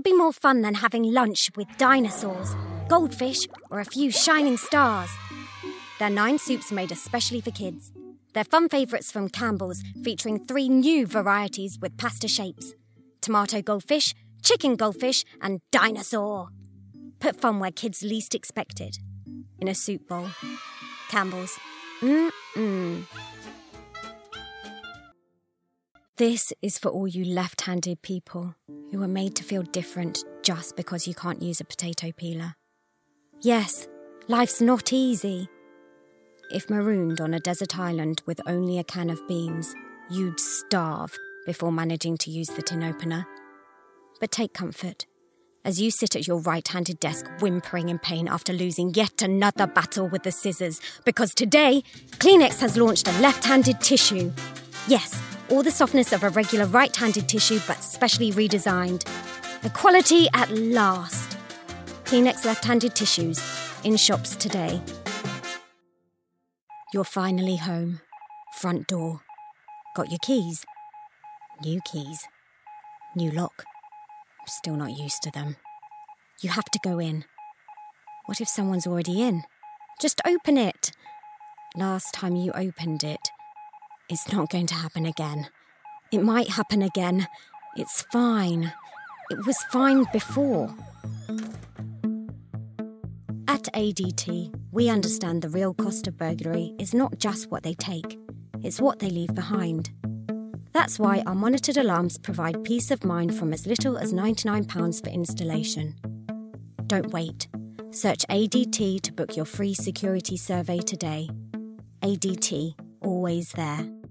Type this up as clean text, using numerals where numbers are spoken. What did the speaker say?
be more fun than having lunch with dinosaurs, goldfish, or a few shining stars. They're 9 soups made especially for kids. They're fun favourites from Campbell's, featuring 3 new varieties with pasta shapes: tomato goldfish, chicken goldfish, and dinosaur. Put fun where kids least expect it. In a soup bowl. Campbell's. This is for all you left-handed people who are made to feel different just because you can't use a potato peeler. Yes, life's not easy. If marooned on a desert island with only a can of beans, you'd starve before managing to use the tin opener. But take comfort as you sit at your right-handed desk whimpering in pain after losing yet another battle with the scissors, because today, Kleenex has launched a left-handed tissue. Yes, all the softness of a regular right-handed tissue, but specially redesigned. Equality at last. Kleenex left-handed tissues, in shops today. You're finally home. Front door. Got your keys? New keys. New lock. Still not used to them. You have to go in. What if someone's already in? Just open it. Last time you opened it, it's not going to happen again. It might happen again. It's fine. It was fine before. At ADT, we understand the real cost of burglary is not just what they take, it's what they leave behind. That's why our monitored alarms provide peace of mind from as little as £99 for installation. Don't wait. Search ADT to book your free security survey today. ADT, always there.